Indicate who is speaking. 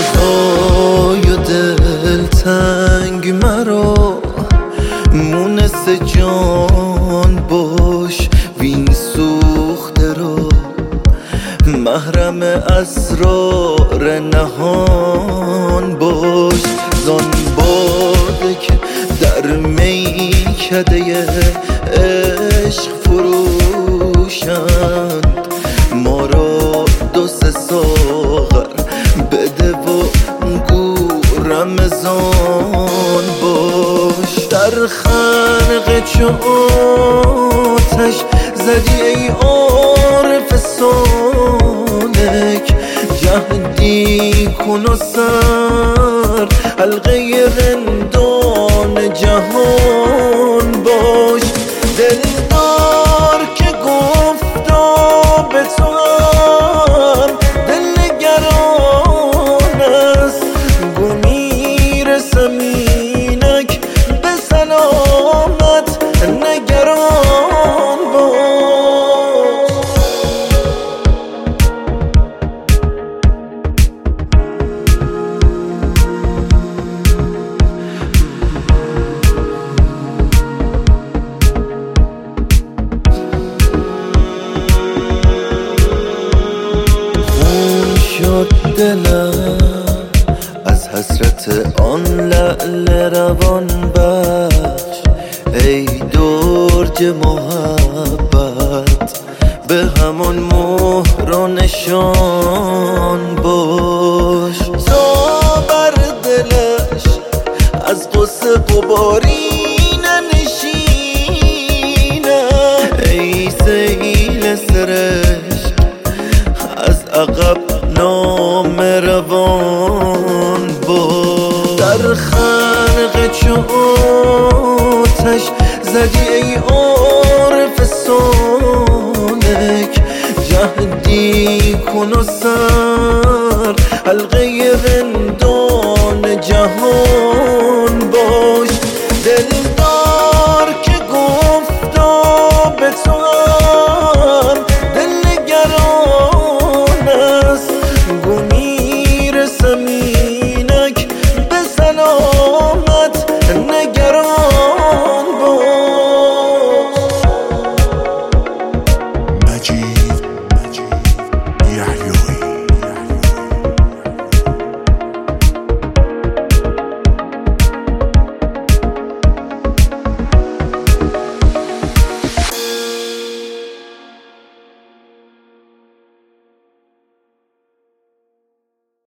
Speaker 1: روزای و دلتنگ مرا مونس جان باش وین سوخته را محرم اسرار نهان باش زان باده که در میکده عشق فروشند ما را دو سه ساغر بده و گو رمضان باش در خنق چو آتش زدی ای عارف سالک جهدی کن و سر حلقه رندان جهان باش دلدار که گفتا به تو هم دل نگران است گو میرسم اینک به سلامت نگران باش شد دلم از حسرت آن لعل روان بخش ای درج محبت به همان مهر و نشان باش تا بر دلش از غصه غباری ننشینه ای سیل سرشک از عقب نام روان باش در خنق چو آتش زدی ای عارف سالک جهدی کن و سر حلقه رندان جهان باش دلدار که گفتا به تو هم دل نگران است گو میرسم اینک به سلامت نگران باش
Speaker 2: مجید یحیی